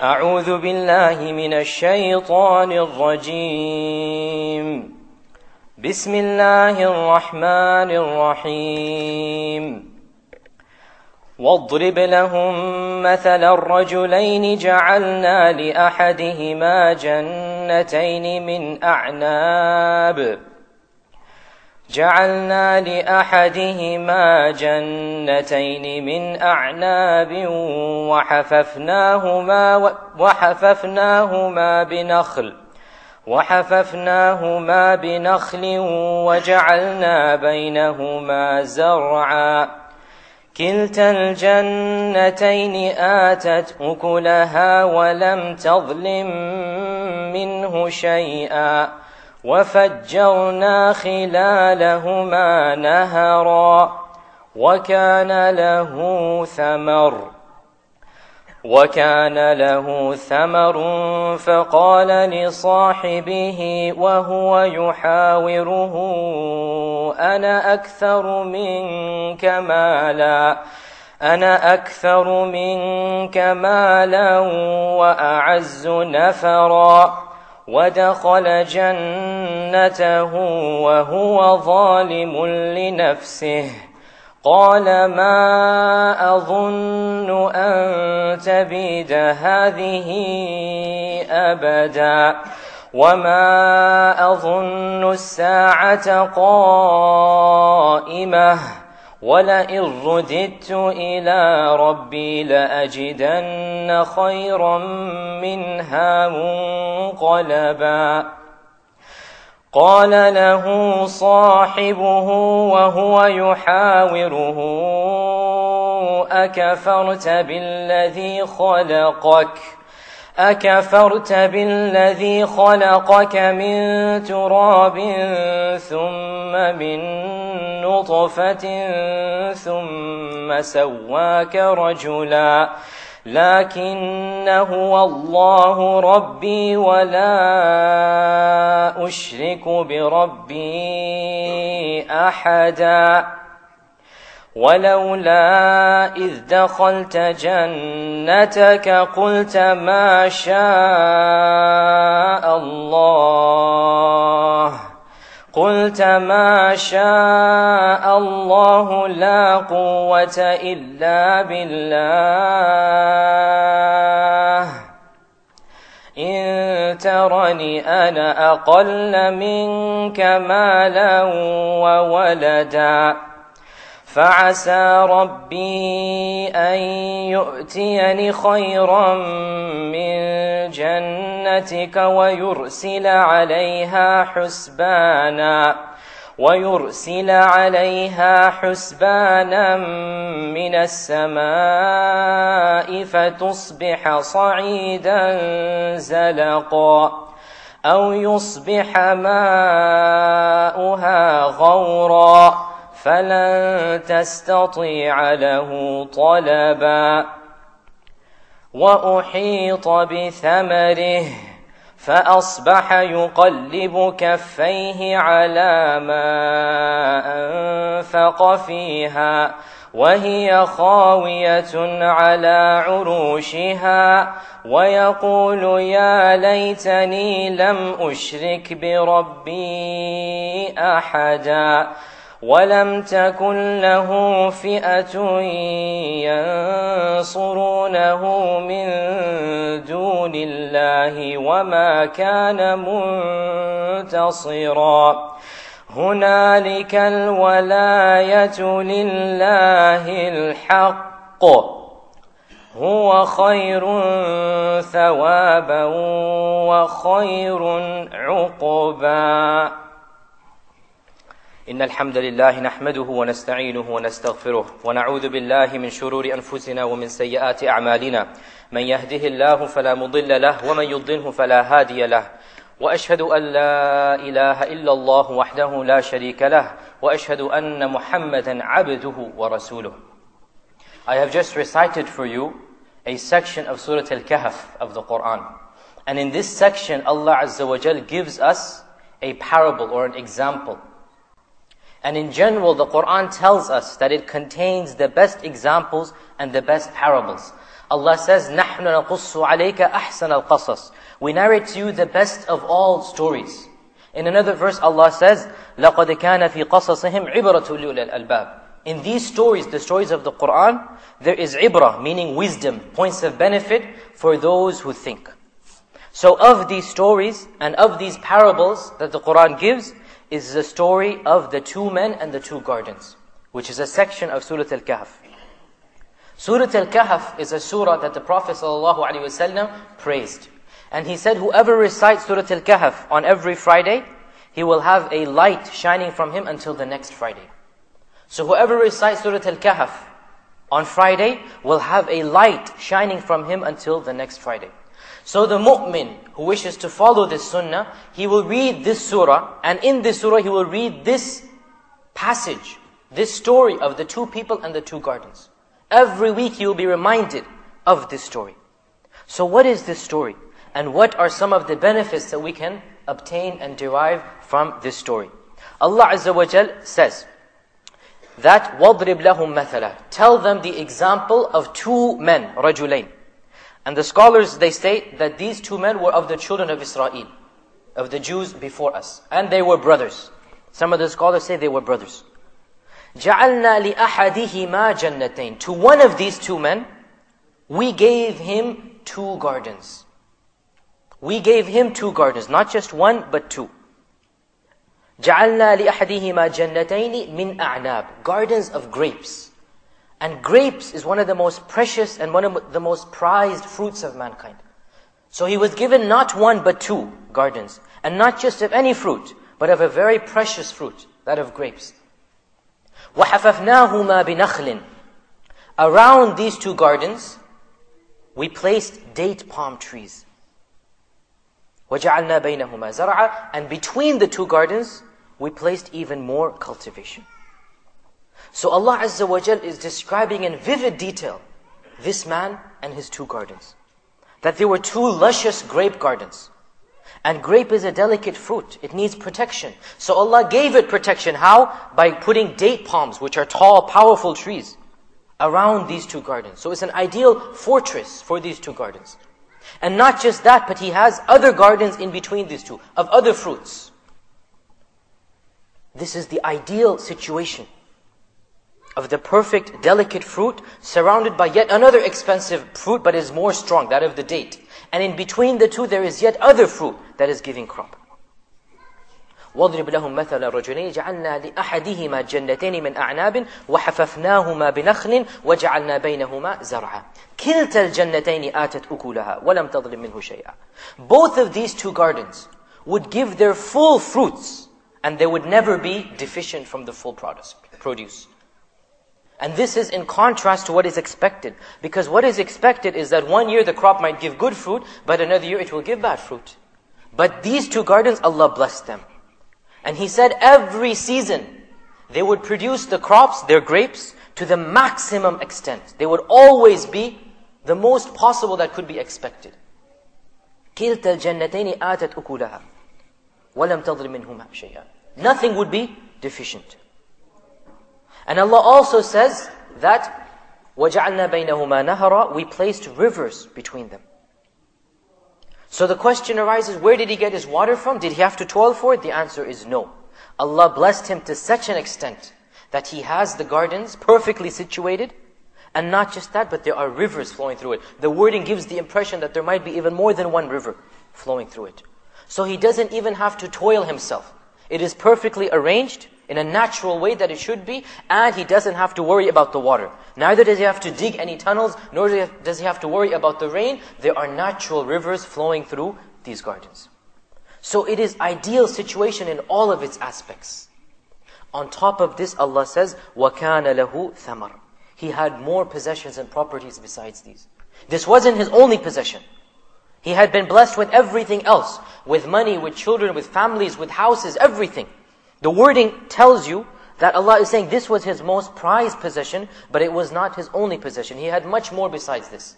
أعوذ بالله من الشيطان الرجيم. بسم الله الرحمن الرحيم. واضرب لهم مثل الرجلين جعلنا لأحدهما جنتين من أعناب وحففناهما بنخل وجعلنا بينهما زرعا كلتا الجنتين آتت أكلها ولم تظلم منه شيئا وفجرنا خلالهما نهرا وكان له ثمر فقال لصاحبه وهو يحاوره أنا أكثر منك مالا وأعز نفرا ودخل جنته وهو ظالم لنفسه قال ما أظن أن تبيد هذه أبدا وما أظن الساعة قائمة ولئن رددت إلى ربي لأجدن خيرا منها منقلبا قال له صاحبه وهو يحاوره أكفرت بالذي خلقك من تراب ثم من نطفة ثم سواك رجلا لكن هو الله ربي ولا أشرك بربي أحدا ولولا إذ دخلت جنتك قلت ما شاء الله لا قوة إلا بالله إن ترني أنا أقل منك مالا وولدا فعسى ربي أن يؤتيني خيرا من جنتك ويرسل عليها حسبانا من السماء فتصبح صعيدا زلقا أو يصبح ماؤها غورا فلن تستطيع له طلبا وأحيط بثمره فأصبح يقلب كفيه على ما أنفق فيها وهي خاوية على عروشها ويقول يا ليتني لم أشرك بربي أحدا ولم تكن له فئة ينصرونه من دون الله وما كان منتصرا هنالك الولاية لله الحق هو خير ثوابا وخير عقبا إن الحمد لله نحمده ونستعينه ونستغفره ونعوذ بالله من شرور أنفسنا ومن سيئات أعمالنا من يهده الله فلا مضل له ومن يضلله فلا هادي له وأشهد أن لا إله إلا الله وحده لا شريك له وأشهد أن محمدا عبده ورسوله. I have just recited for you a section of Surah Al-Kahf of the Quran. And in this section Allah Azza wa Jal gives us a parable or an example. And in general, the Quran tells us that it contains the best examples and the best parables. Allah says, نَحْنُ نَقُصُّ عَلَيْكَ أَحْسَنَ الْقَصَصِ. We narrate to you the best of all stories. In another verse, Allah says, لَقَدْ كَانَ فِي قَصَصِهِمْ عِبْرَةٌ لِأُولِي الْأَلْبَابِ. In these stories, the stories of the Qur'an, there is ibrah, meaning wisdom, points of benefit for those who think. So of these stories and of these parables that the Qur'an gives, is the story of the two men and the two gardens, which is a section of Surah Al-Kahf. Surah Al-Kahf is a surah that the Prophet ﷺ praised. And he said, whoever recites Surah Al-Kahf on every Friday, he will have a light shining from him until the next Friday. So whoever recites Surah Al-Kahf on Friday will have a light shining from him until the next Friday. So the mu'min who wishes to follow this sunnah, he will read this surah, and in this surah he will read this passage, this story of the two people and the two gardens. Every week he will be reminded of this story. So what is this story? And what are some of the benefits that we can obtain and derive from this story? Allah Azza wa Jal says that وَضْرِبْ لَهُمْ مَثَلًا. Tell them the example of two men, رَجُلَيْن. And the scholars, they state that these two men were of the children of Israel, of the Jews before us. And they were brothers. Some of the scholars say they were brothers. جَعَلْنَا لِأَحَدِهِمَا جَنَّتَيْن. To one of these two men, we gave him two gardens. We gave him two gardens, not just one, but two. جَعَلْنَا لِأَحَدِهِمَا جَنَّتَيْنِ مِنْ أَعْنَابٍ. Gardens of grapes. And grapes is one of the most precious and one of the most prized fruits of mankind. So he was given not one but two gardens. And not just of any fruit, but of a very precious fruit, that of grapes. وَحَفَفْنَاهُمَا بِنَخْلٍ. Around these two gardens, we placed date palm trees. وَجَعَلْنَا بَيْنَهُمَا زَرْعًا. And between the two gardens, we placed even more cultivation. So Allah Azza wa Jal is describing in vivid detail this man and his two gardens. That there were two luscious grape gardens. And grape is a delicate fruit. It needs protection. So Allah gave it protection. How? By putting date palms, which are tall, powerful trees, around these two gardens. So it's an ideal fortress for these two gardens. And not just that, but He has other gardens in between these two, of other fruits. This is the ideal situation of the perfect, delicate fruit, surrounded by yet another expensive fruit, but is more strong, that of the date. And in between the two, there is yet other fruit that is giving crop. وَاضْرِبْ لَهُمْ مَثَلَ رَجُلَيْنِ جَعَلْنَا لِأَحَدِهِمَا جَنَّتَيْنِ مِنْ أَعْنَابٍ وَحَفَفْنَاهُمَا بِنَخْلٍ وَجَعَلْنَا بَيْنَهُمَا زَرْعًا كِلْتَا الْجَنَّتَيْنِ آتَتْ أُكُلَهَا وَلَمْ تَظْلِمْ مِنْهُ شَيْئًا. Both of these two gardens would give their full fruits, and they would never be deficient from the full produce. And this is in contrast to what is expected. Because what is expected is that one year the crop might give good fruit, but another year it will give bad fruit. But these two gardens, Allah blessed them. And He said every season, they would produce the crops, their grapes, to the maximum extent. They would always be the most possible that could be expected. كِلْتَا الْجَنَّتَيْنِ آتَتْ أُكُلَهَا وَلَمْ تَظْلِمْ مِنْهُمَا شَيْئًا. Nothing would be deficient. And Allah also says that وَجَعَلْنَا بَيْنَهُمَا نَهَرًا. We placed rivers between them. So the question arises, where did he get his water from? Did he have to toil for it? The answer is no. Allah blessed him to such an extent that he has the gardens perfectly situated. And not just that, but there are rivers flowing through it. The wording gives the impression that there might be even more than one river flowing through it. So he doesn't even have to toil himself. It is perfectly arranged in a natural way that it should be, and he doesn't have to worry about the water. Neither does he have to dig any tunnels, nor does he have to worry about the rain. There are natural rivers flowing through these gardens. So it is ideal situation in all of its aspects. On top of this, Allah says, وَكَانَ لَهُ ثَمَرٌ. He had more possessions and properties besides these. This wasn't his only possession. He had been blessed with everything else, with money, with children, with families, with houses, everything. The wording tells you that Allah is saying this was his most prized possession, but it was not his only possession. He had much more besides this.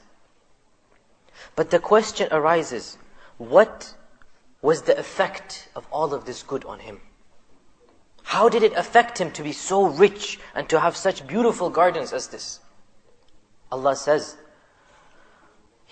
But the question arises, what was the effect of all of this good on him? How did it affect him to be so rich and to have such beautiful gardens as this? Allah says,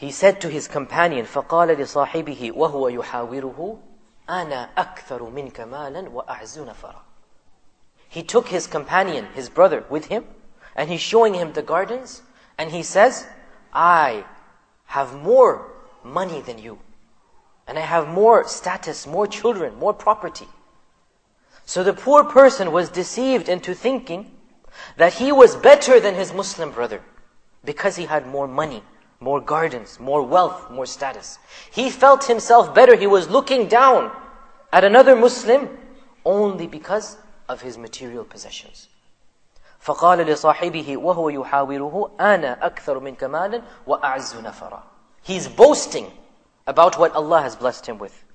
he said to his companion, فَقَالَ لِصَاحِبِهِ وَهُوَ يُحَاوِرُهُ أَنَا أَكْثَرُ مِنْكَ مَالًا وَأَعْزُ نَفَرًا. He took his companion, his brother, with him, and he's showing him the gardens, and he says, I have more money than you, and I have more status, more children, more property. So the poor person was deceived into thinking that he was better than his Muslim brother because he had more money, more gardens, more wealth, more status. He felt himself better. He was looking down at another Muslim only because of his material possessions. فَقَالَ لِصَاحِبِهِ وَهُوَ يُحَاوِرُهُ أَنَا أَكْثَرُ مِنْكَ مَالًا وَأَعْزُ نَفَرًا. He's boasting about what Allah has blessed him with.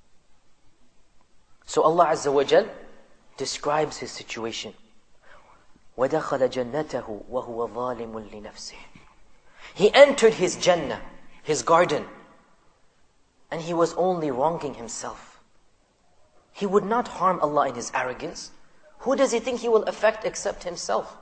So Allah Azza wa Jal describes his situation. وَدَخَلَ جَنَّتَهُ وَهُوَ ظَالِمٌ لِنَفْسِهِ. He entered his Jannah, his garden, and he was only wronging himself. He would not harm Allah in his arrogance. Who does he think he will affect except himself?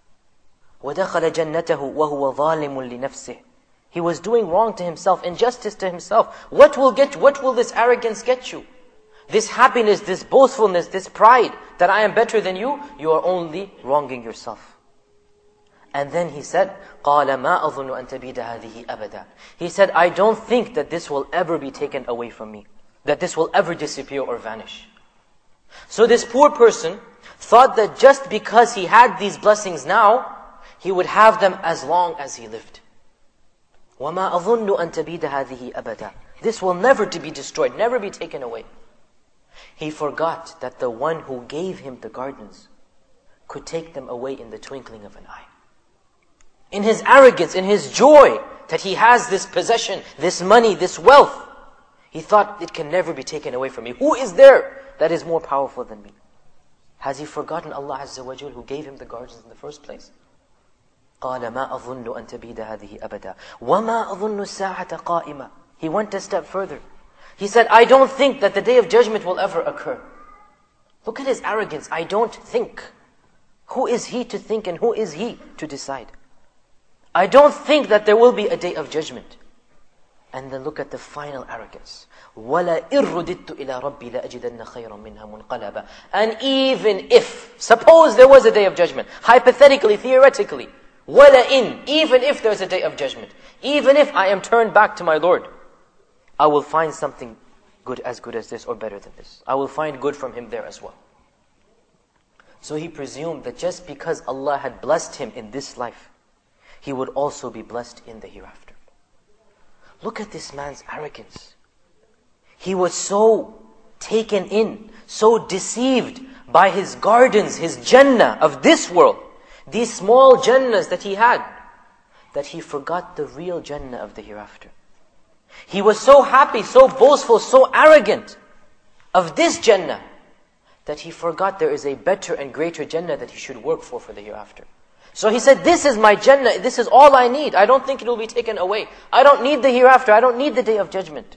وَدَخَلَ جَنَّتَهُ وَهُوَ ظَالِمٌ لِنَفْسِهِ. He was doing wrong to himself, injustice to himself. What will this arrogance get you? This happiness, this boastfulness, this pride that I am better than you, you are only wronging yourself. And then he said, قَالَ مَا أَظُنُّ أَن تَبِيدَ هَذِهِ أَبَدًا. He said, I don't think that this will ever be taken away from me, that this will ever disappear or vanish. So this poor person thought that just because he had these blessings now, he would have them as long as he lived. وَمَا أَظُنُّ أَن تَبِيدَ هَذِهِ أَبَدًا. This will never to be destroyed, never be taken away. He forgot that the one who gave him the gardens could take them away in the twinkling of an eye. In his arrogance, in his joy that he has this possession, this money, this wealth, he thought it can never be taken away from me. Who is there that is more powerful than me? Has he forgotten Allah Azza wa Jal who gave him the gardens in the first place? قَالَ مَا أَظُنُّ أَن تَبِيدَ هَذِهِ أَبَدًا وَمَا أَظُنُّ السَّاعَةَ قَائِمًا. He went a step further. He said, I don't think that the day of judgment will ever occur. Look at his arrogance. I don't think. Who is he to think and who is he to decide? I don't think that there will be a day of judgment. And then look at the final arrogance. وَلَا إِرُّدِدْتُ إِلَىٰ رَبِّي لَأَجِدَنَّ خَيْرًا مِنْهَا مُنْقَلَبًا. And even if, suppose there was a day of judgment, hypothetically, theoretically, وَلَا إِن, even if there's a day of judgment, even if I am turned back to my Lord, I will find something good as this or better than this. I will find good from him there as well. So he presumed that just because Allah had blessed him in this life, he would also be blessed in the hereafter. Look at this man's arrogance. He was so taken in, so deceived by his gardens, his Jannah of this world, these small Jannahs that he had, that he forgot the real Jannah of the hereafter. He was so happy, so boastful, so arrogant of this Jannah, that he forgot there is a better and greater Jannah that he should work for the hereafter. So he said, this is my Jannah, this is all I need. I don't think it will be taken away. I don't need the hereafter, I don't need the day of judgment.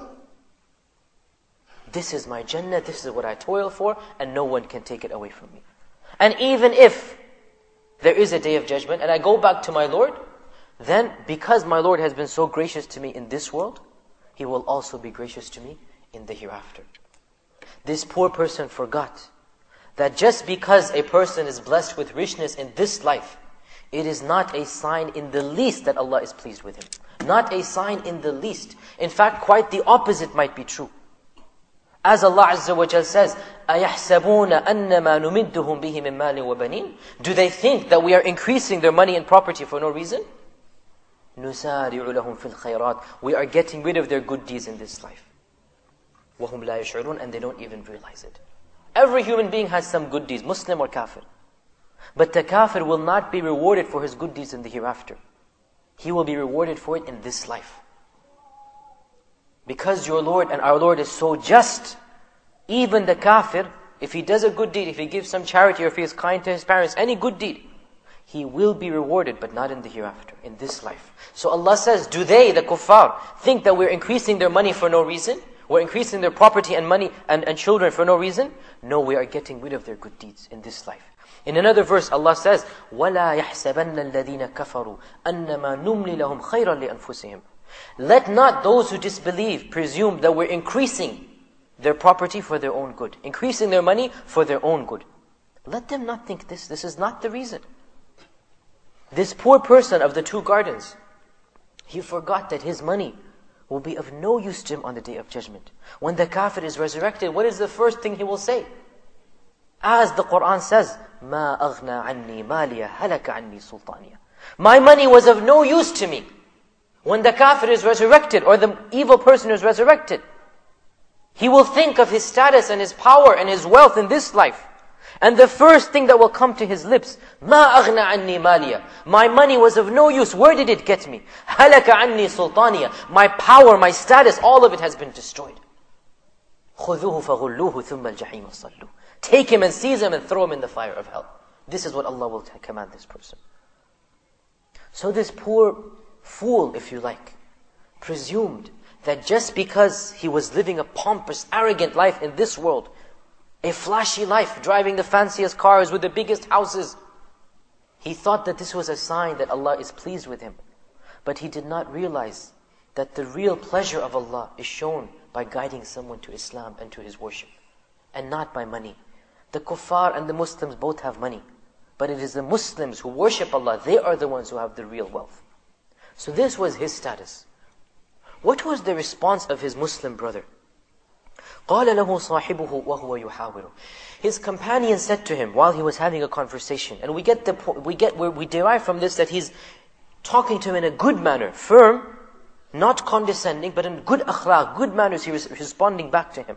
This is my Jannah, this is what I toil for, and no one can take it away from me. And even if there is a day of judgment, and I go back to my Lord, then because my Lord has been so gracious to me in this world, He will also be gracious to me in the hereafter. This poor person forgot that just because a person is blessed with richness in this life, it is not a sign in the least that Allah is pleased with him. Not a sign in the least. In fact, quite the opposite might be true. As Allah Azza wa Jal says, أَيَحْسَبُونَ أَنَّمَا نُمِدُّهُمْ بِهِ مِن مَالٍ وَبَنِينَ. Do they think that we are increasing their money and property for no reason? نُسَارِعُ لَهُمْ فِي الْخَيْرَاتِ. We are getting rid of their good deeds in this life. وَهُمْ لَا يَشْعُرُونَ. And they don't even realize it. Every human being has some good deeds, Muslim or kafir. But the kafir will not be rewarded for his good deeds in the hereafter. He will be rewarded for it in this life. Because your Lord and our Lord is so just, even the kafir, if he does a good deed, if he gives some charity, or if he is kind to his parents, any good deed, he will be rewarded, but not in the hereafter, in this life. So Allah says, do they, the kuffar, think that we're increasing their money for no reason? We're increasing their property and money and children for no reason? No, we are getting rid of their good deeds in this life. In another verse, Allah says, وَلَا يَحْسَبَنَّ الَّذِينَ كَفَرُوا أَنَّمَا نُمْلِ لَهُمْ خَيْرًا لِأَنفُسِهِمْ. Let not those who disbelieve presume that we're increasing their property for their own good, increasing their money for their own good. Let them not think this. This is not the reason. This poor person of the 2 gardens, he forgot that his money will be of no use to him on the Day of Judgment. When the kafir is resurrected, what is the first thing he will say? As the Quran says, مَا أَغْنَى عَنِّي مَالِيَ هَلَكَ عَنِّي سُلْطَانِيَ. My money was of no use to me. When the kafir is resurrected, or the evil person is resurrected, he will think of his status and his power and his wealth in this life. And the first thing that will come to his lips, مَا أَغْنَى عَنِّي مَالِيَ. My money was of no use. Where did it get me? هَلَكَ عَنِّي سُلْطَانِيَ. My power, my status, all of it has been destroyed. خُذُوهُ فَغُلُّوهُ ثُمَّ الْجَحِيمَ صَلُّوهُ. Take him and seize him and throw him in the fire of hell. This is what Allah will command this person. So this poor fool, if you like, presumed that just because he was living a pompous, arrogant life in this world, a flashy life, driving the fanciest cars with the biggest houses, he thought that this was a sign that Allah is pleased with him. But he did not realize that the real pleasure of Allah is shown by guiding someone to Islam and to His worship, and not by money. The kuffar and the Muslims both have money, but it is the Muslims who worship Allah, they are the ones who have the real wealth. So this was his status. What was the response of his Muslim brother? قَالَ لَهُ صَاحِبُهُ وَهُوَ يُحَاوِرُ. His companion said to him while he was having a conversation, and we derive from this that he's talking to him in a good manner, firm, not condescending, but in good akhlaq, good manners. He was responding back to him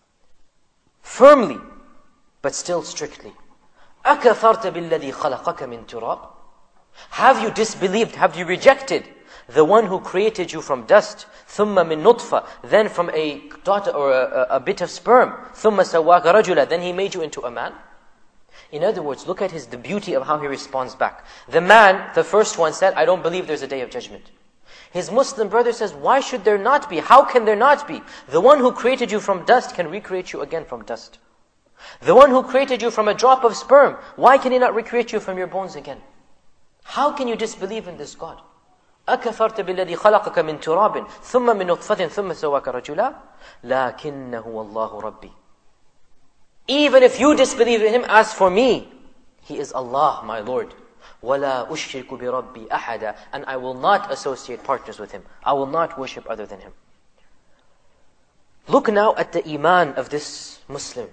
firmly, but still strictly. أَكَفَرْتَ بِالَّذِي خَلَقَكَ مِن تُرَابٍ. Have you disbelieved, have you rejected the one who created you from dust, ثُمَّ مِن نُطْفَةٍ, then from a dot or a bit of sperm, ثُمَّ سَوَّاكَ رَجُلًا, then he made you into a man? In other words, look at the beauty of how he responds back. The man, the first one, said, I don't believe there's a Day of Judgment. His Muslim brother says, why should there not be? How can there not be? The one who created you from dust can recreate you again from dust. The one who created you from a drop of sperm, why can He not recreate you from your bones again? How can you disbelieve in this God? أَكَفَرْتَ بِالَّذِي خَلَقَكَ مِن تُرَابٍ ثُمَّ مِن نُطْفَةٍ ثُمَّ سَوَّاكَ رَجُلًا لَكِنَّهُ اللَّهُ رَبِّي. Even if you disbelieve in Him, as for me, He is Allah, my Lord. وَلَا أُشْرِكُ بِرَبِّي أَحَدًا. And I will not associate partners with Him. I will not worship other than Him. Look now at the iman of this Muslim.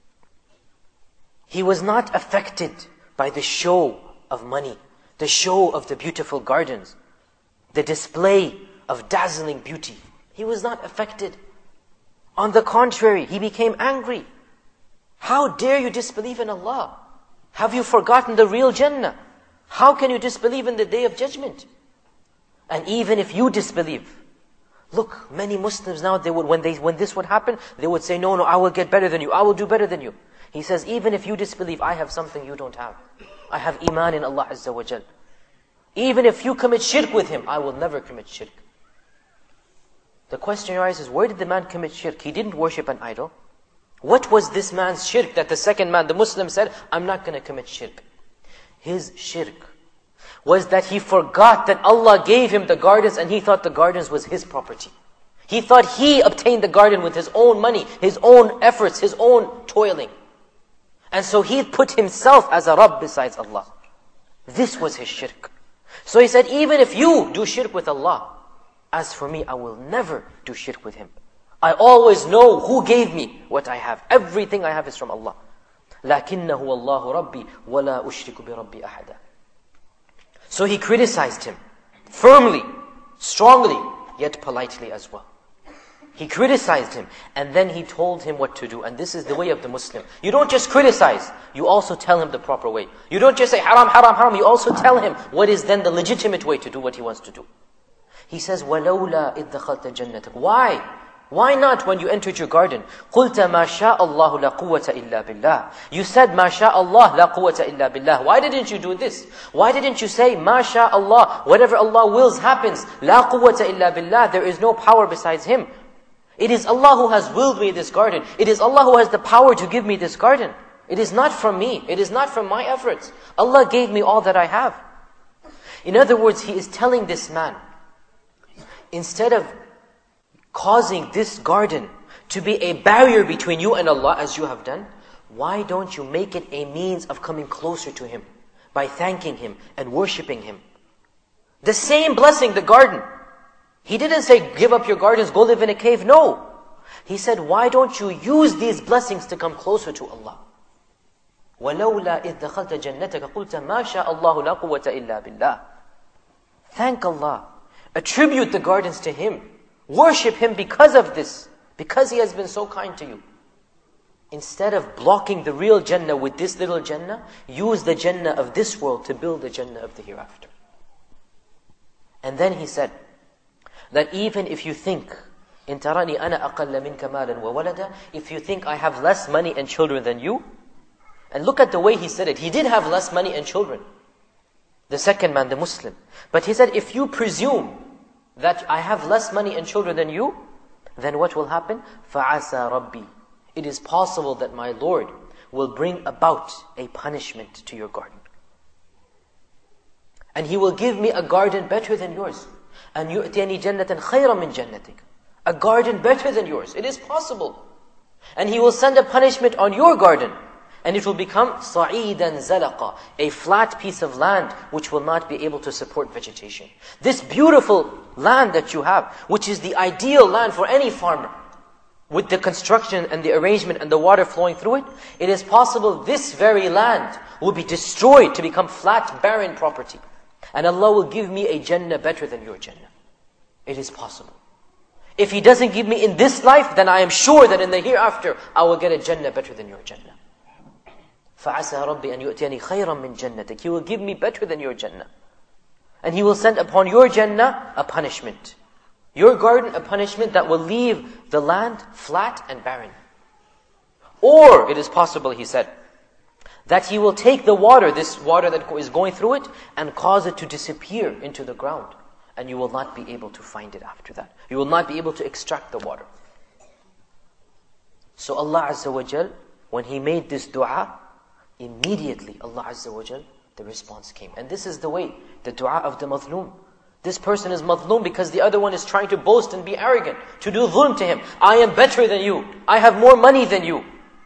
He was not affected by the show of money, the show of the beautiful gardens, the display of dazzling beauty. He was not affected. On the contrary, he became angry. How dare you disbelieve in Allah? Have you forgotten the real Jannah? How can you disbelieve in the Day of Judgment? And even if you disbelieve, look, many Muslims now, when this would happen, they would say, no, I will get better than you, I will do better than you. He says, even if you disbelieve, I have something you don't have. I have iman in Allah Azza wa Jal. Even if you commit shirk with Him, I will never commit shirk. The question arises, where did the man commit shirk? He didn't worship an idol. What was this man's shirk that the second man, the Muslim, said, I'm not going to commit shirk? His shirk was that he forgot that Allah gave him the gardens and he thought the gardens was his property. He thought he obtained the garden with his own money, his own efforts, his own toiling. And so he put himself as a Rabb besides Allah. This was his shirk. So he said, even if you do shirk with Allah, as for me, I will never do shirk with Him. I always know who gave me what I have. Everything I have is from Allah. لَكِنَّهُ اللَّهُ رَبِّي وَلَا أُشْرِكُ بِرَبِّي أَحَدًا. So he criticized him firmly, strongly, yet politely as well. He criticized him, and then he told him what to do. And this is the way of the Muslim. You don't just criticize, you also tell him the proper way. You don't just say haram, haram, haram. You also tell him what is then the legitimate way to do what he wants to do. He says, وَلَوْلَا إِذْ دَخَلْتَ جَنَّتَكَ. Why? Why not when you entered your garden? قُلْتَ مَا شَاءَ اللَّهُ لَا قُوَّةَ إِلَّا بِاللَّهِ. You said, مَا شَاءَ اللَّهُ لَا قُوَّةَ إِلَّا بِاللَّهِ. Why didn't you do this? Why didn't you say, مَا شَاءَ اللَّهُ, whatever Allah wills happens, لَا قُوَّةَ إِلَّا بِاللَّهِ. There is no power besides Him. It is Allah who has willed me this garden. It is Allah who has the power to give me this garden. It is not from me. It is not from my efforts. Allah gave me all that I have. In other words, he is telling this man, instead of causing this garden to be a barrier between you and Allah as you have done, why don't you make it a means of coming closer to Him by thanking Him and worshipping Him? The same blessing, the garden. He didn't say, give up your gardens, go live in a cave. No. He said, why don't you use these blessings to come closer to Allah? وَلَوْلَا إِذْ دَخَلْتَ جَنَّتَكَ قُلْتَ مَا شَاءَ اللَّهُ لَا قُوَّةَ إِلَّا بِاللَّهِ. Thank Allah. Attribute the gardens to Him. Worship Him because of this. Because He has been so kind to you. Instead of blocking the real Jannah with this little Jannah, use the Jannah of this world to build the Jannah of the hereafter. And then he said, that even if you think, إِن تَرَنِي أَنَا أَقَلَّ مِنْكَ مَالًا وَوَلَدًا, if you think I have less money and children than you, and look at the way he said it, he did have less money and children. The second man, the Muslim. But he said, if you presume that I have less money and children than you, then what will happen? فَعَسَى رَبِّي. It is possible that my Lord will bring about a punishment to your garden. And He will give me a garden better than yours. And يُؤْتِيَنِي جَنَّةً خَيْرًا مِنْ جَنَّتِكَ. A garden better than yours. It is possible. And He will send a punishment on your garden. And it will become صَعِيدًا زَلَقًا, a flat piece of land which will not be able to support vegetation. This beautiful land that you have, which is the ideal land for any farmer, with the construction and the arrangement and the water flowing through it, it is possible this very land will be destroyed to become flat, barren property. And Allah will give me a Jannah better than your Jannah. It is possible. If He doesn't give me in this life, then I am sure that in the hereafter, I will get a Jannah better than your Jannah. فَعَسَى رَبِّي أَنْ يُؤْتِيَنِي خَيْرًا مِنْ جَنَّتِكَ. He will give me better than your Jannah. And He will send upon your Jannah a punishment. Your garden, a punishment that will leave the land flat and barren. Or, it is possible, he said, that He will take the water, this water that is going through it, and cause it to disappear into the ground. And you will not be able to find it after that. You will not be able to extract the water. So Allah Azza wa Jal, when He made this dua, immediately Allah Azza wa Jal, the response came. And this is the way, the dua of the mazloom. This person is mazloom because the other one is trying to boast and be arrogant, to do dhulm to him. I am better than you. I have more money than you.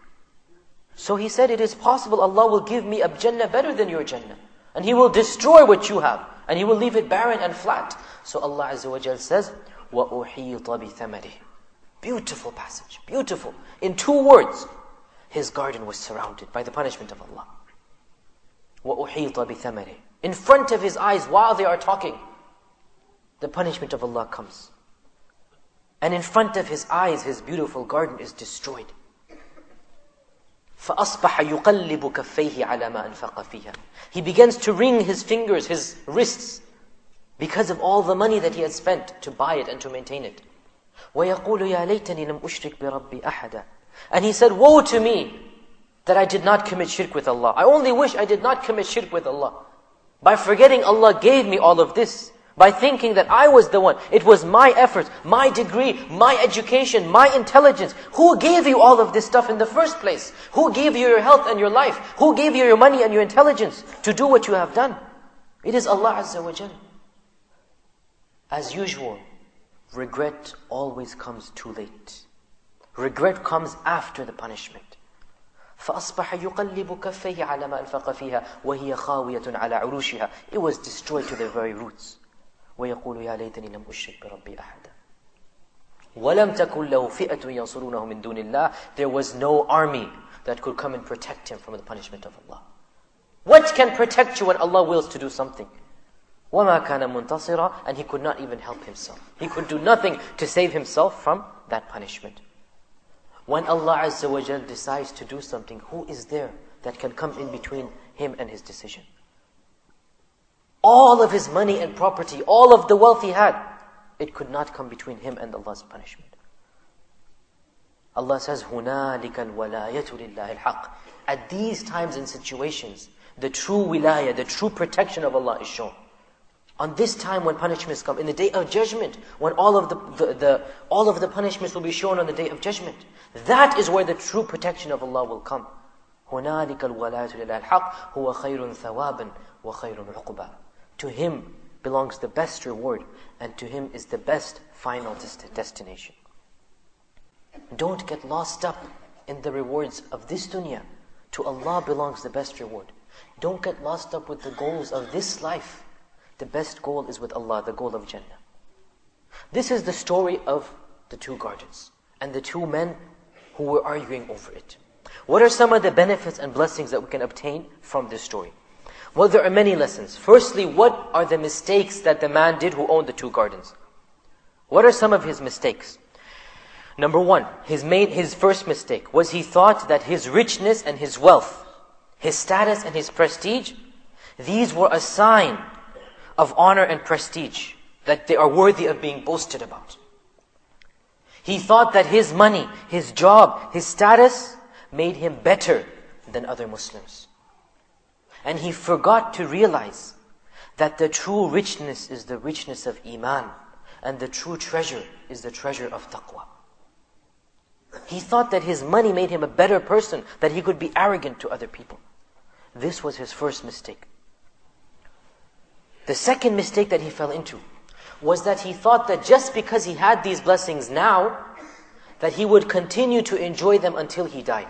So he said, it is possible Allah will give me a Jannah better than your Jannah. And He will destroy what you have. And He will leave it barren and flat. So Allah Azza wa Jal says, وَأُحِيطَ بِثَمَرِهِ. Beautiful passage. Beautiful. In 2 words. His garden was surrounded by the punishment of Allah. وَأُحِيطَ بِثَمَرِهِ. In front of his eyes while they are talking, the punishment of Allah comes. And in front of his eyes, his beautiful garden is destroyed. فَأَصْبَحَ يُقَلِّبُ كَفَّيْهِ عَلَى مَا أَنْفَقَ فِيهَا. He begins to wring his fingers, his wrists, because of all the money that he had spent to buy it and to maintain it. وَيَقُولُ يَا لَيْتَنِي لَمْ أُشْرِكْ بِرَبِّي أَحَدًا. And he said, woe to me that I did not commit shirk with Allah. I only wish I did not commit shirk with Allah. By forgetting Allah gave me all of this. By thinking that I was the one. It was my efforts, my degree, my education, my intelligence. Who gave you all of this stuff in the first place? Who gave you your health and your life? Who gave you your money and your intelligence to do what you have done? It is Allah Azza wa Jal. As usual, regret always comes too late. Regret comes after the punishment. فَأَصْبَحَ يُقَلِّبُ كَفَّيْهِ عَلَى مَا أَنْفَقَ فِيهَا وَهِيَ خَاوِيَةٌ عَلَى عُرُوشِهَا. It was destroyed to their very roots. وَيَقُولُ يَا لَيْتَنِي لَمْ أُشْرِكْ بِرَبِّي أَحَدًا. وَلَمْ تَكُنْ لَهُ فِئَةٌ يَنْصُرُونَهُ مِنْ دُونِ اللَّهِ. There was no army that could come and protect him from the punishment of Allah. What can protect you when Allah wills to do something? وَمَا كَانَ مُنْتَصِرًا. And he could not even help himself. He could do nothing to save himself from that punishment. When Allah Azza wa Jal decides to do something, who is there that can come in between him and his decision? All of his money and property, all of the wealth he had, it could not come between him and Allah's punishment. Allah says, هُنَالِكَ الْوَلَايَةُ لِلَّهِ الْحَقِّ. At these times and situations, the true wilayah, the true protection of Allah is shown. On this time when punishments come, in the day of judgment, when all of the punishments will be shown on the day of judgment, that is where the true protection of Allah will come. هُنَالِكَ الْوَلَايَةُ لِلَّهِ الْحَقِّ هُوَ خَيْرٌ ثَوَابًا وَخَيْرٌ عُقْبًا. To Him belongs the best reward, and to Him is the best final destination. Don't get lost up in the rewards of this dunya. To Allah belongs the best reward. Don't get lost up with the goals of this life. The best goal is with Allah, the goal of Jannah. This is the story of the two gardens and the two men who were arguing over it. What are some of the benefits and blessings that we can obtain from this story? Well, there are many lessons. Firstly, what are the mistakes that the man did who owned the two gardens? What are some of his mistakes? Number one, his first mistake was he thought that his richness and his wealth, his status and his prestige, these were a sign of honor and prestige, that they are worthy of being boasted about. He thought that his money, his job, his status made him better than other Muslims. And he forgot to realize that the true richness is the richness of Iman, and the true treasure is the treasure of taqwa. He thought that his money made him a better person, that he could be arrogant to other people. This was his first mistake. The second mistake that he fell into was that he thought that just because he had these blessings now, that he would continue to enjoy them until he died.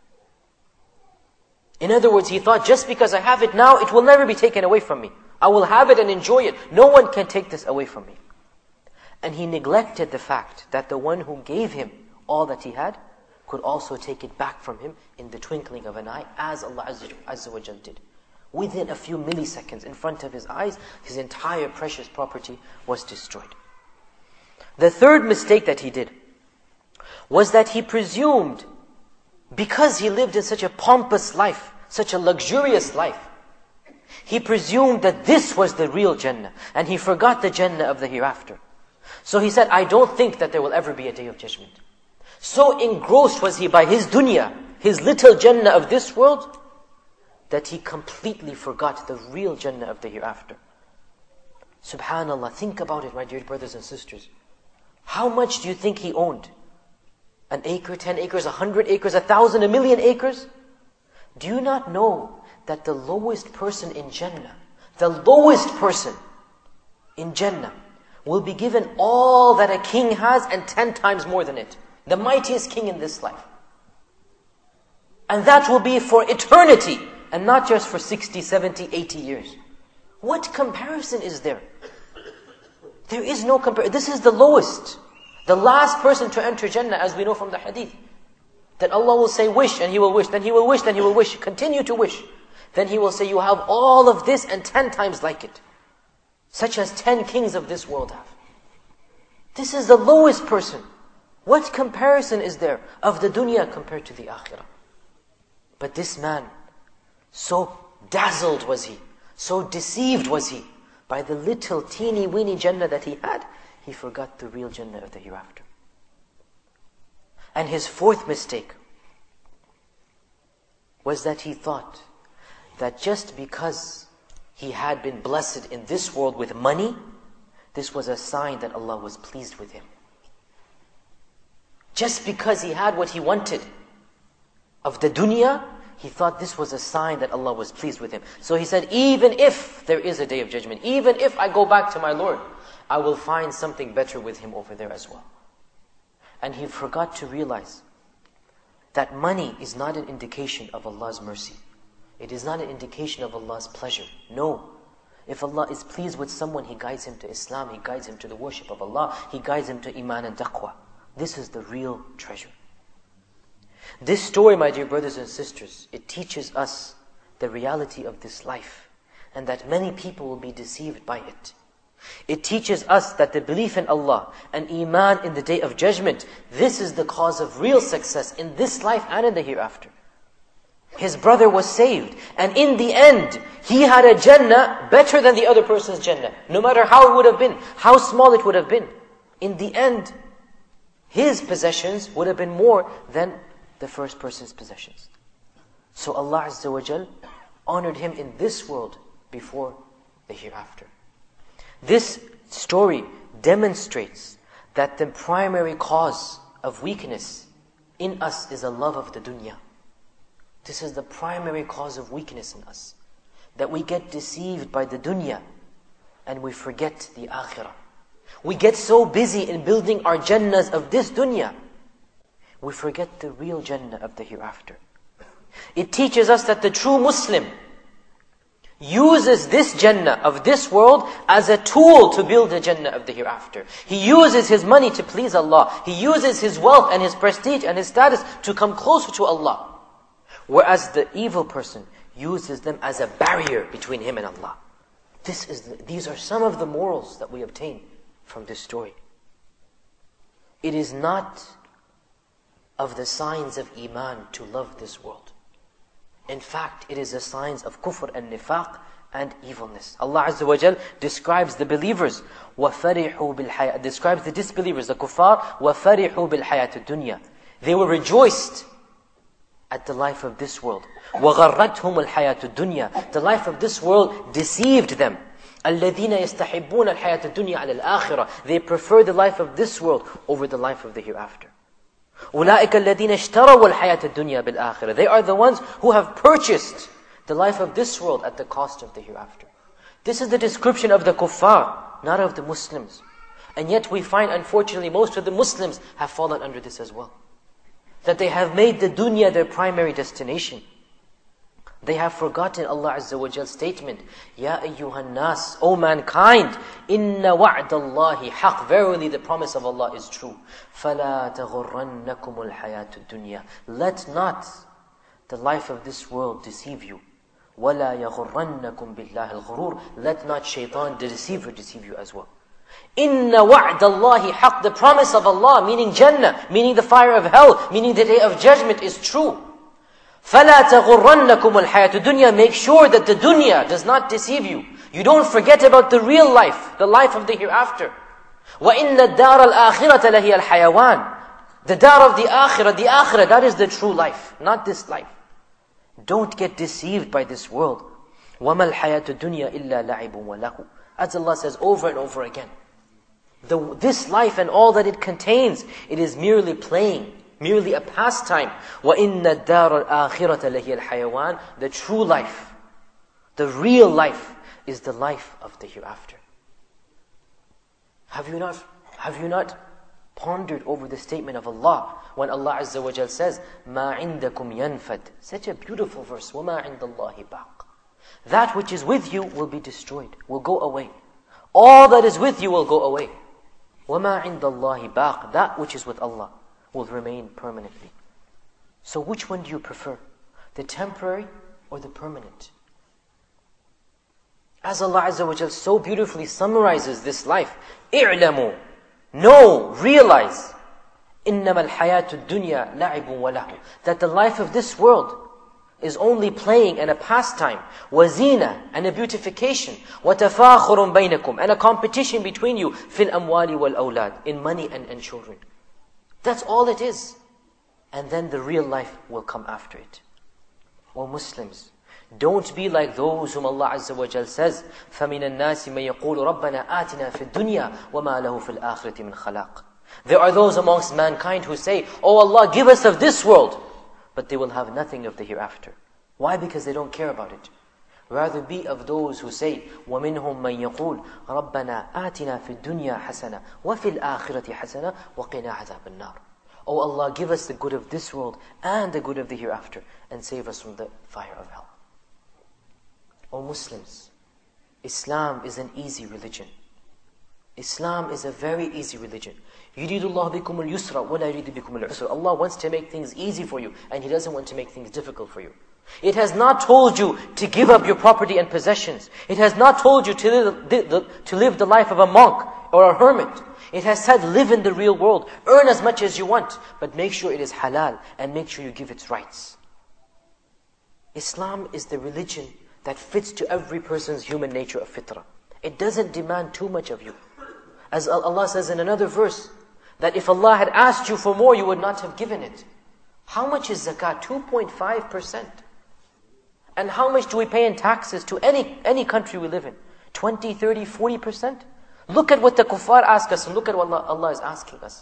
In other words, he thought, just because I have it now, it will never be taken away from me. I will have it and enjoy it. No one can take this away from me. And he neglected the fact that the one who gave him all that he had could also take it back from him in the twinkling of an eye, as Allah Azza wa Jal did. Within a few milliseconds, in front of his eyes, his entire precious property was destroyed. The third mistake that he did was that he presumed, because he lived in such a pompous life, such a luxurious life, he presumed that this was the real Jannah, and he forgot the Jannah of the hereafter. So he said, I don't think that there will ever be a day of judgment. So engrossed was he by his dunya, his little Jannah of this world, that he completely forgot the real Jannah of the hereafter. Subhanallah, think about it, my dear brothers and sisters. How much do you think he owned? An acre, 10 acres, 100 acres, 1,000, 1,000,000 acres? Do you not know that the lowest person in Jannah, the lowest person in Jannah, will be given all that a king has and 10 times more than it? The mightiest king in this life. And that will be for eternity, and not just for 60, 70, 80 years. What comparison is there? There is no comparison. This is the lowest. The last person to enter Jannah, as we know from the hadith. That Allah will say, wish, and He will wish. Then He will wish, then He will wish. Continue to wish. Then He will say, you have all of this and 10 times like it. Such as 10 kings of this world have. This is the lowest person. What comparison is there of the dunya compared to the akhirah? But this man, so dazzled was he, so deceived was he by the little teeny weeny Jannah that he had, he forgot the real Jannah of the hereafter. And his fourth mistake was that he thought that just because he had been blessed in this world with money, this was a sign that Allah was pleased with him. Just because he had what he wanted of the dunya, he thought this was a sign that Allah was pleased with him. So he said, even if there is a day of judgment, even if I go back to my Lord, I will find something better with Him over there as well. And he forgot to realize that money is not an indication of Allah's mercy. It is not an indication of Allah's pleasure. No. If Allah is pleased with someone, He guides him to Islam, He guides him to the worship of Allah, He guides him to Iman and Taqwa. This is the real treasure. This story, my dear brothers and sisters, it teaches us the reality of this life, and that many people will be deceived by it. It teaches us that the belief in Allah and Iman in the Day of Judgment, this is the cause of real success in this life and in the hereafter. His brother was saved, and in the end, he had a Jannah better than the other person's Jannah. No matter how it would have been, how small it would have been. In the end, his possessions would have been more than the first person's possessions. So Allah Azza wa Jal honored him in this world before the hereafter. This story demonstrates that the primary cause of weakness in us is a love of the dunya. This is the primary cause of weakness in us. That we get deceived by the dunya. and we forget the akhirah. We get so busy in building our jannahs of this dunya, we forget the real jannah of the hereafter. It teaches us that the true Muslim uses this jannah of this world as a tool to build the jannah of the hereafter. He uses his money to please Allah. He uses his wealth and his prestige and his status to come closer to Allah. Whereas the evil person uses them as a barrier between him and Allah. These are some of the morals that we obtain from this story. It is not of the signs of Iman to love this world. In fact, it is the signs of kufr and nifaq and evilness. Allah Azza wa Jal describes the believers, وَفَرِحُوا بِالْحَيَاةِ, describes the disbelievers, the kuffar, وَفَرِحُوا بِالْحَيَاةِ الدُّنْيَا. They were rejoiced at the life of this world. وَغَرَّتْهُمُ الْحَيَاةُ الدُّنْيَا. The life of this world deceived them. الَّذِينَ يَسْتَحِبُّونَ الْحَيَاةَ الدُّنْيَا عَلَى الْآخِرَةِ. They prefer the life of this world over the life of the hereafter. أُولَٰئِكَ الَّذِينَ اشْتَرَوُا الْحَيَاةَ الدُّنْيَا بِالْآخِرَةِ. They are the ones who have purchased the life of this world at the cost of the hereafter. This is the description of the kuffar, not of the Muslims. And yet we find, unfortunately, most of the Muslims have fallen under this as well. That they have made the dunya their primary destination. They have forgotten Allah Azza wa Jal's statement, Ya ayyuhan nas, O mankind, inna wa'dallahi haq. Verily the promise of Allah is true. فَلَا تَغُرَّنَّكُمُ الْحَيَاةُ الدُّنْيَا. Let not the life of this world deceive you. وَلَا يَغُرَّنَّكُمْ بِاللَّهِ الْغُرُورِ. Let not shaitan, the deceiver, deceive you as well. Inna wa'dallahi haq. The promise of Allah, meaning Jannah, meaning the fire of hell, meaning the day of judgment, is true. فَلَا تَغُرَّنَّكُمُ الْحَيَاةُ الدُّنْيَا. Make sure that the dunya does not deceive you. You don't forget about the real life, the life of the hereafter. وَإِنَّ الدَّارَ الْآخِرَةَ لَهِيَ الْحَيَوَانِ. The dar of the akhirah, that is the true life, not this life. Don't get deceived by this world. وَمَا الْحَيَاةُ الدُّنْيَا إِلَّا لَعِبٌ وَلَهُ. As Allah says over and over again. This life and all that it contains, it is merely playing, merely a pastime. وَإِنَّ الدَّارَ الْآخِرَةَ لَهِيَ الْحَيَوَانِ. The true life, the real life, is the life of the hereafter. Have you not pondered over the statement of Allah when Allah Azza wa Jal says, مَا عِنْدَكُمْ يَنْفَدْ. Such a beautiful verse. وَمَا عِنْدَ اللَّهِ بَاقٍ. That which is with you will be destroyed, will go away. All that is with you will go away. وَمَا عِنْدَ اللَّهِ بَاقٍ. That which is with Allah will remain permanently. So which one do you prefer? The temporary or the permanent? As Allah Azza wa Jal so beautifully summarizes this life, اِعْلَمُوا. Know, realize, إِنَّمَا الْحَيَاةُ الدُّنْيَا لَعِبٌ وَلَهُ. That the life of this world is only playing and a pastime, وَزِينَةٌ, and a beautification, وَتَفَاخُرٌ بَيْنَكُمْ, and a competition between you, فِي الْأَمْوَالِ وَالْأَوْلَادِ, in money and children. That's all it is. And then the real life will come after it. O Muslims, don't be like those whom Allah Azza wa Jal says, فَمِنَ النَّاسِ مَن يَقُولُ رَبَّنَا آتِنَا فِي الدُّنْيَا وَمَا لَهُ فِي الْآخِرَةِ مِنْ خَلَاقٍ. There are those amongst mankind who say, Oh Allah, give us of this world, but they will have nothing of the hereafter. Why? Because they don't care about it. Rather be of those who say, وَمِنْهُمْ مَنْ يَقُولُ رَبَّنَا آتِنَا فِي الدُّنْيَا حَسَنَةً وَفِي الْآخِرَةِ حَسَنَةً وَقِنَا عَذَابَ النَّارِ. Oh Allah, give us the good of this world and the good of the hereafter, and save us from the fire of hell. O Muslims, Islam is an easy religion. Islam is a very easy religion. يُرِيدُ اللَّهُ بِكُمُ الْيُسْرَ وَلَا يُرِيدُ بِكُمُ الْعُسْرَ. Allah wants to make things easy for you, and He doesn't want to make things difficult for you. It has not told you to give up your property and possessions. It has not told you to live the life of a monk or a hermit. It has said live in the real world, earn as much as you want, but make sure it is halal and make sure you give its rights. Islam is the religion that fits to every person's human nature of fitrah. It doesn't demand too much of you. As Allah says in another verse, that if Allah had asked you for more, you would not have given it. How much is zakat? 2.5%. And how much do we pay in taxes to any country we live in? 20, 30, 40%? Look at what the kuffar ask us and look at what Allah is asking us.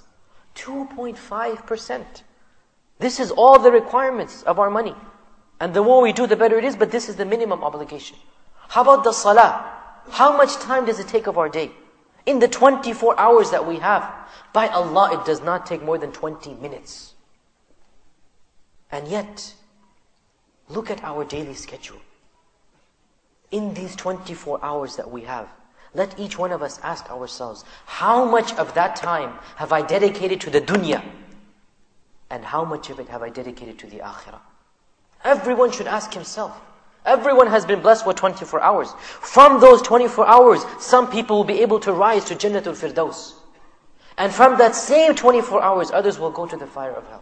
2.5%. This is all the requirements of our money. And the more we do, the better it is, but this is the minimum obligation. How about the salah? How much time does it take of our day? In the 24 hours that we have, by Allah, it does not take more than 20 minutes. And yet, look at our daily schedule. In these 24 hours that we have, let each one of us ask ourselves, how much of that time have I dedicated to the dunya? And how much of it have I dedicated to the akhirah? Everyone should ask himself. Everyone has been blessed with 24 hours. From those 24 hours, some people will be able to rise to Jannatul Firdaus. And from that same 24 hours, others will go to the fire of hell.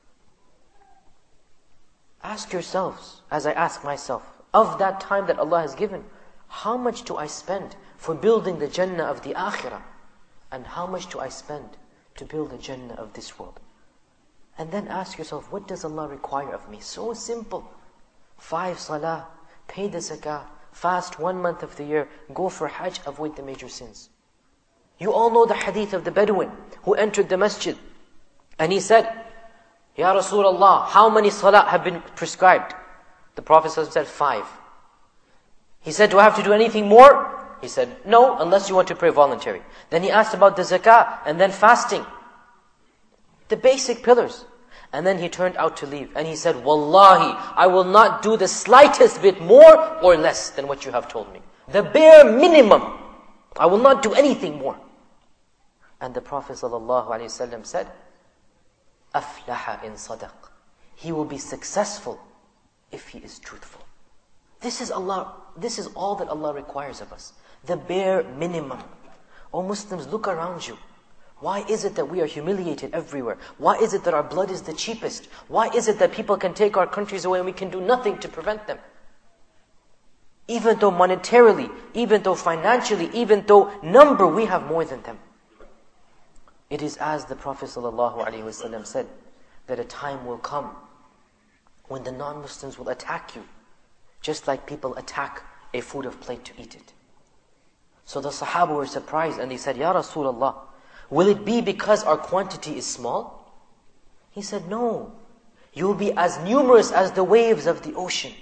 Ask yourselves, as I ask myself, of that time that Allah has given, how much do I spend for building the Jannah of the Akhirah? And how much do I spend to build the Jannah of this world? And then ask yourself, what does Allah require of me? So simple. 5 salah, pay the zakah, fast 1 month of the year, go for hajj, avoid the major sins. You all know the hadith of the Bedouin who entered the masjid. And he said, Ya Rasulullah, how many salah have been prescribed? The Prophet said 5. He said, do I have to do anything more? He said, no, unless you want to pray voluntary. Then he asked about the zakah and then fasting. The basic pillars. And then he turned out to leave. And he said, Wallahi, I will not do the slightest bit more or less than what you have told me. The bare minimum. I will not do anything more. And the Prophet ﷺ said, Aflaha in sadaq. He will be successful if he is truthful. This is all that Allah requires of us. The bare minimum. O Muslims, look around you. Why is it that we are humiliated everywhere? Why is it that our blood is the cheapest? Why is it that people can take our countries away and we can do nothing to prevent them? Even though monetarily, even though financially, even though number, we have more than them. It is as the Prophet ﷺ said, that a time will come when the non-Muslims will attack you, just like people attack a food of plate to eat it. So the Sahaba were surprised and they said, Ya Rasulullah, will it be because our quantity is small? He said, no. You will be as numerous as the waves of the ocean.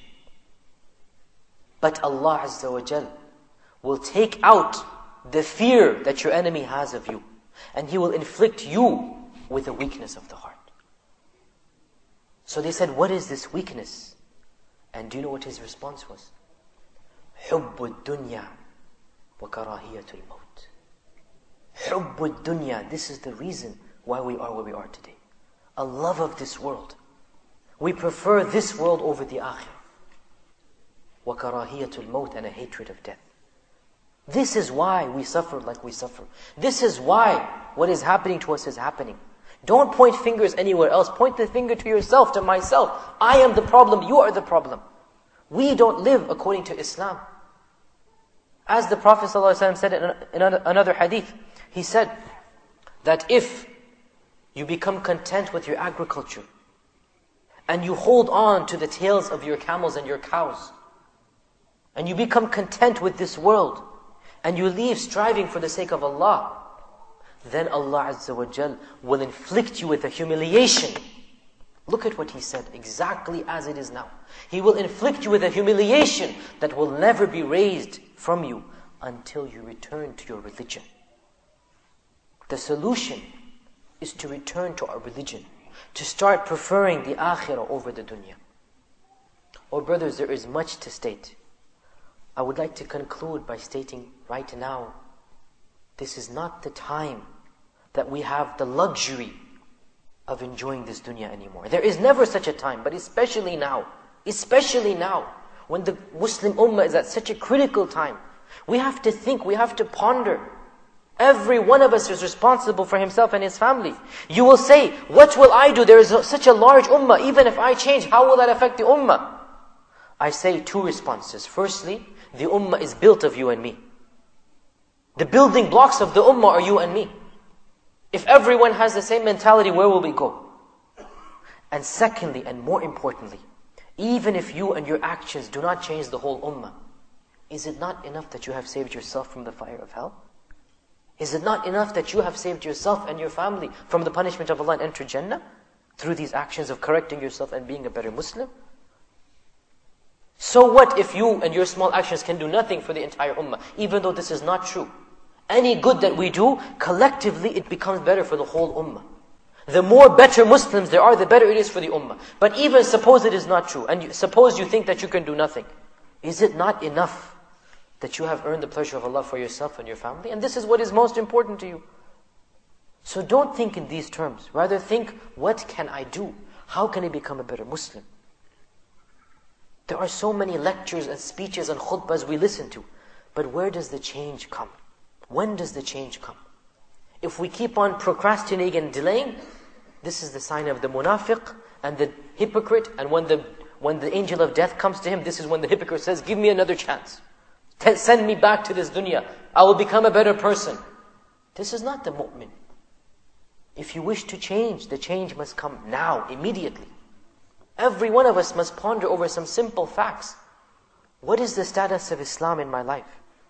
But Allah Azza wa Jal will take out the fear that your enemy has of you. And He will inflict you with a weakness of the heart. So they said, what is this weakness? And do you know what his response was? حُبُّ الدُّنْيَا وَكَرَاهِيَةُ الْمَوْتِ. Hubbud dunya. This is the reason why we are where we are today. A love of this world. We prefer this world over the akhirah. وَكَرَاهِيَةُ الْمَوْتِ, and a hatred of death. This is why we suffer like we suffer. This is why what is happening to us is happening. Don't point fingers anywhere else. Point the finger to yourself, to myself. I am the problem, you are the problem. We don't live according to Islam. As the Prophet ﷺ said in another hadith, he said that if you become content with your agriculture and you hold on to the tails of your camels and your cows and you become content with this world and you leave striving for the sake of Allah, then Allah Azza wa Jal will inflict you with a humiliation. Look at what He said, exactly as it is now. He will inflict you with a humiliation that will never be raised from you until you return to your religion. The solution is to return to our religion, to start preferring the akhirah over the dunya. Oh brothers, there is much to state. I would like to conclude by stating right now, this is not the time that we have the luxury of enjoying this dunya anymore. There is never such a time, but especially now, when the Muslim ummah is at such a critical time, we have to think, we have to ponder. Every one of us is responsible for himself and his family. You will say, what will I do? There is such a large ummah. Even if I change, how will that affect the ummah? I say 2 responses. Firstly, the ummah is built of you and me. The building blocks of the ummah are you and me. If everyone has the same mentality, where will we go? And secondly, and more importantly, even if you and your actions do not change the whole ummah, is it not enough that you have saved yourself from the fire of hell? Is it not enough that you have saved yourself and your family from the punishment of Allah and entered Jannah through these actions of correcting yourself and being a better Muslim? So what if you and your small actions can do nothing for the entire ummah, even though this is not true? Any good that we do, collectively it becomes better for the whole ummah. The more better Muslims there are, the better it is for the ummah. But even suppose it is not true, and suppose you think that you can do nothing. Is it not enough that you have earned the pleasure of Allah for yourself and your family? And this is what is most important to you. So don't think in these terms. Rather think, what can I do? How can I become a better Muslim? There are so many lectures and speeches and khutbahs we listen to. But where does the change come? When does the change come? If we keep on procrastinating and delaying, this is the sign of the munafiq and the hypocrite. And when the angel of death comes to him, this is when the hypocrite says, give me another chance. Send me back to this dunya. I will become a better person. This is not the mu'min. If you wish to change, the change must come now, immediately. Every one of us must ponder over some simple facts. What is the status of Islam in my life?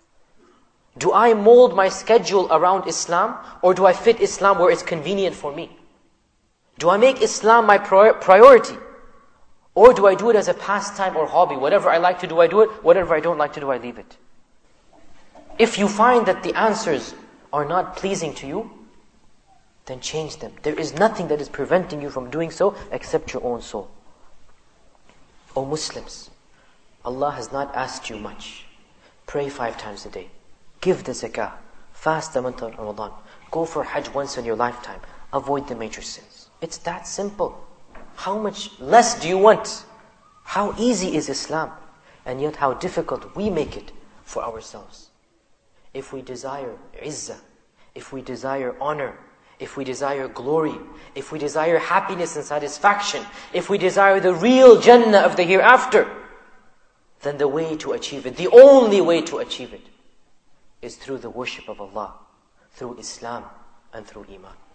Do I mold my schedule around Islam, or do I fit Islam where it's convenient for me? Do I make Islam my priority? Or do I do it as a pastime or hobby? Whatever I like to do, I do it. Whatever I don't like to do, I leave it. If you find that the answers are not pleasing to you, then change them. There is nothing that is preventing you from doing so except your own soul. O Muslims, Allah has not asked you much. Pray 5 times a day. Give the zakah. Fast the month of Ramadan. Go for Hajj once in your lifetime. Avoid the major sins. It's that simple. How much less do you want? How easy is Islam? And yet how difficult we make it for ourselves. If we desire izzah, if we desire honor, if we desire glory, if we desire happiness and satisfaction, if we desire the real Jannah of the hereafter, then the way to achieve it, the only way to achieve it, is through the worship of Allah, through Islam and through Iman.